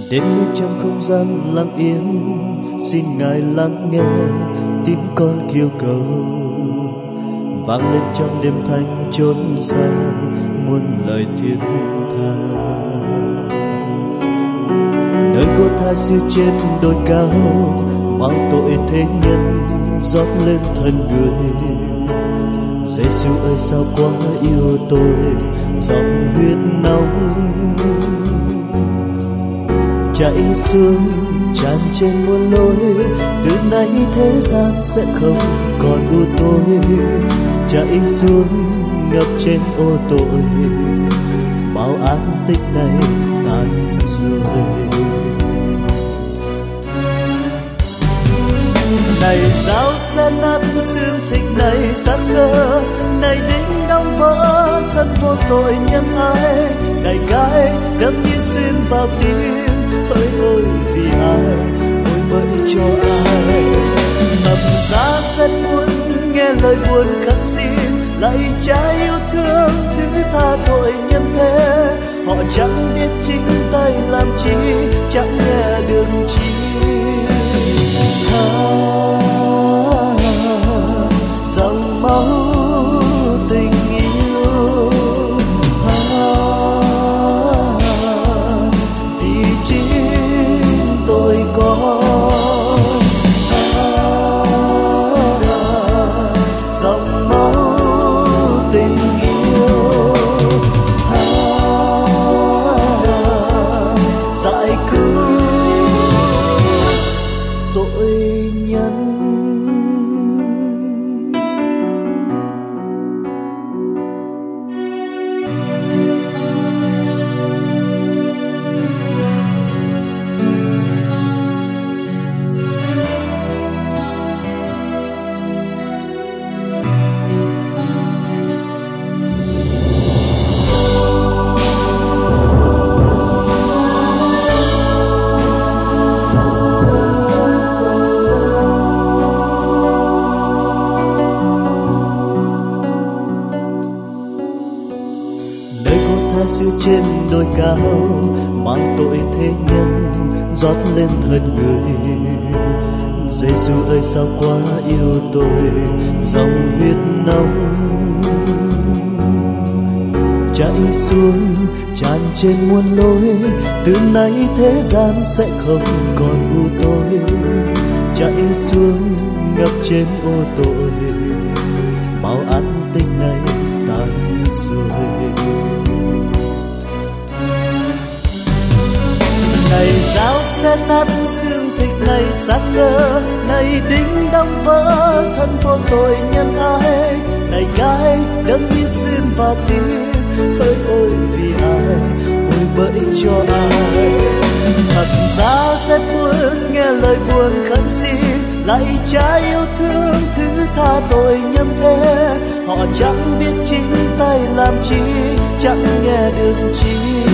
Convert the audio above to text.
Đêm nay trong không gian lặng yên, xin Ngài lắng nghe tiếng con kêu cầu, vang lên trong đêm thanh chốn xa muôn lời thiết tha. Nơi cô tha siêu trên đồi cao, bao tội thế nhân rót lên thân người. Giê-xu ơi sao quá yêu tôi, dòng huyết nóng chảy xuống tràn trên muôn lối. Từ nay thế gian sẽ không còn u tối, chảy xuống ngập trên ô tội. Bao án tích này tan rồi. Này sao sẽ nát xương thịt này xác xơ, này đinh đóng vỡ thân vô tội nhân ai. Này gai đâm như xuyên vào tim, hỡi ôi vì ai, ôi bởi cho ai. Thầm giá rất muốn nghe lời buồn khẩn xin, lạy Cha yêu thương thứ tha tội nhân thế. Họ chẳng biết chính tay làm chi, chẳng nghe được chi. Dòng máu tình yêu, vì chính tôi có. Dòng máu tình yêu, giải cứu tội nhân. Siêu trên đồi cao, mang tội thế nhân rót lên thân người. Giê-xu ơi sao quá yêu tôi, dòng huyết nóng chảy xuống tràn trên muôn lối. Từ nay thế gian sẽ không còn u tối, chảy xuống ngập trên ô tội. Bao án tình này tan rồi. Này dao sẽ nát xương thịt này xác xơ, này đinh đóng vỡ thân vô tội nhân ai. Này gai đâm như xuyên vào tim, hỡi ôi vì ai, ôi bởi cho ai. Thật ra rất muốn nghe lời buồn khẩn xin, lạy Cha yêu thương thứ tha tội nhân thế. Họ chẳng biết chính tay làm chi, chẳng nghe được chi.